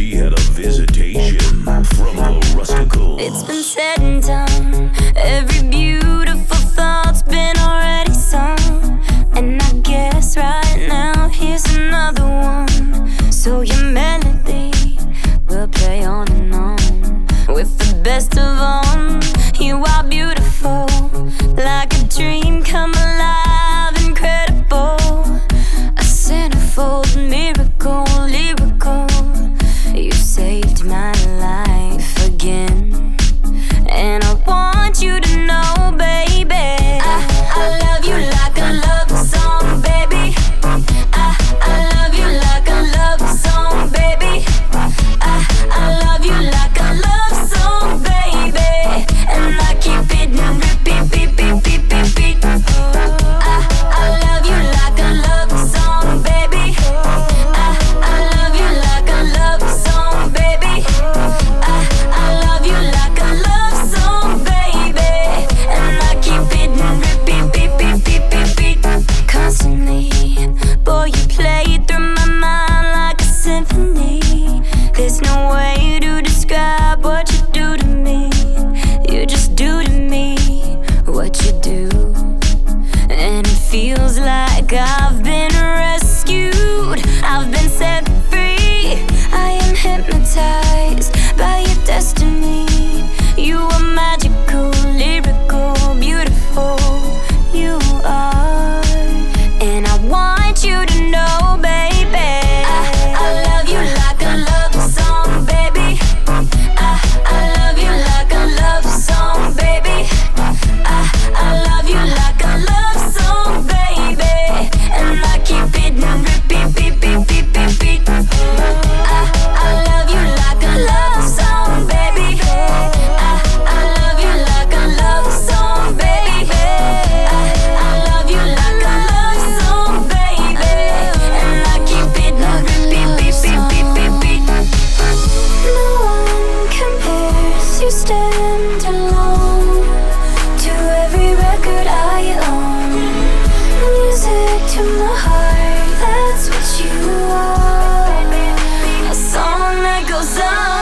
She had a visitation from the Rusticals. It's been said and done. Every beautiful thought's been already sung. And I guess right now here's another one. So your melody will play on and on. With the best of all, you are beautiful, like a dream come alive, incredible. A centerfold miracle, lyrical. You saved my life again. And I want you to know, baby, I love you like a love song, baby. I love you like a love song, baby. I love you like a love song, baby. And I keep it on repeat, beat, beat, beat, beat, beat. I love you like a love song, baby. I love you like a love song, baby. I love you like a love song, baby. And I keep it on repeat, beat, beat, beat, beat, beat. Constantly, boy, you play through my mind like a symphony. There's no way to describe what you do to me. You just do to me what you do. And it feels like I've been rescued, I've been set free. I am hypnotized by your destiny. You are magical, lyrical, beautiful. You are. And I want you to know, baby, I love you like a love song, baby. I love you like a love song, baby. I love you like a love song, baby. And I keep it on repeat, beat, beat, beat, beat, beat. I love you like a love song, baby. I love you like a love song, baby. I love you like a love song, baby. And I keep it on repeat, beat, beat, beat, beat, beat. No one compares, you stand alone to every record I own. Music to my heart, that's what you are. A song that goes on.